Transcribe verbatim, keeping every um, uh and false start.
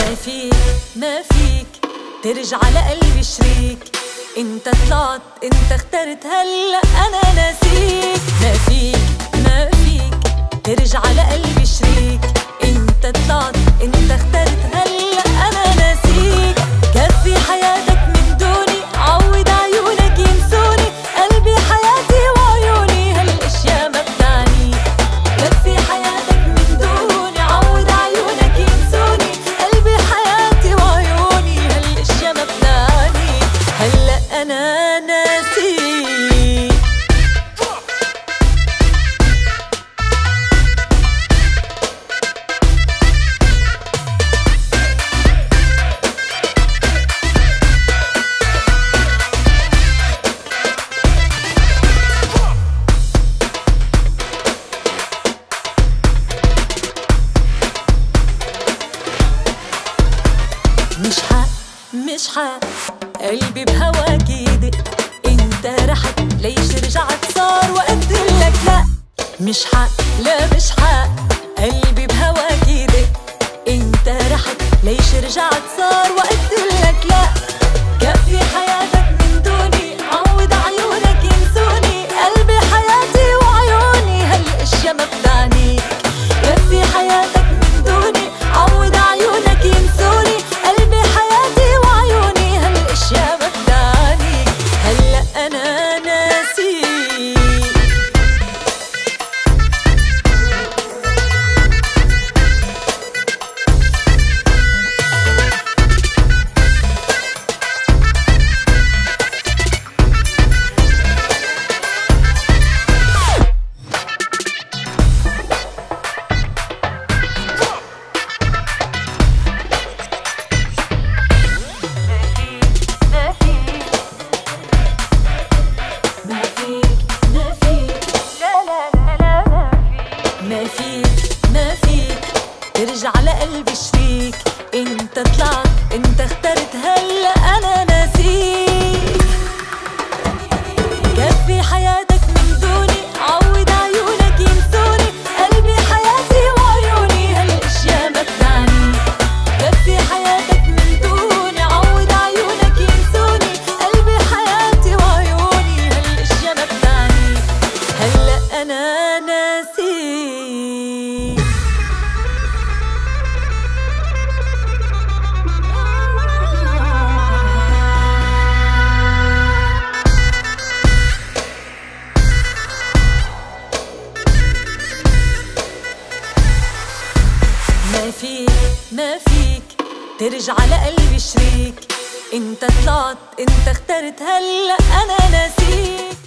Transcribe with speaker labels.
Speaker 1: ما فيك ما فيك ترجع لقلبي شريك. انت طلعت انت اخترت هلا انا ناسيك. ما فيك ما فيك ترجع لقلبي شريك. انت طلعت انت اخترت هلا انا ناسيك. كفي حياتك من دوني عود عيونك ينسوني. قلبي حياتي وعيوني هالاشياء ما بتعني. كفي حياتك من دوني عود عيونك ينسوني. قلبي حياتي وعيوني هالاشياء ما بتعني. هلا انا ناسيك. مش حق مش حق قلبي بهواك يدق. انت رحت ليش رجعت صار وقلتلك لا. مش حق لا مش حق قلبي بهواك يدق. انت رحت ليش رجعت صار وقلتلك لا. كفي حياتك من دوني عود عيونك ينسوني. قلبي حياتي وعيوني هالاشياء ما بتعنيك. كفي حياتك من دوني عود عيونك ينسوني. قلبي حياتي وعيوني هالاشياء ما بتعنيك. هلا انا ناسيك. ما فيك ما فيك ترجع لقلبي شريك. انت طلعت انت اخترت هلا انا ناسيك. كفي حياتك من دوني عود عيونك ينسوني. قلبي حياتي وعيوني هالاشياء ما بتعني. كفي حياتك من دوني عود عيونك ينسوني. قلبي حياتي وعيوني هالاشياء ما بتعني. هلا انا ناسيك. ما فيك ما فيك ترجع لقلبي شريك. انت طلعت انت اخترت هلا انا ناسيك.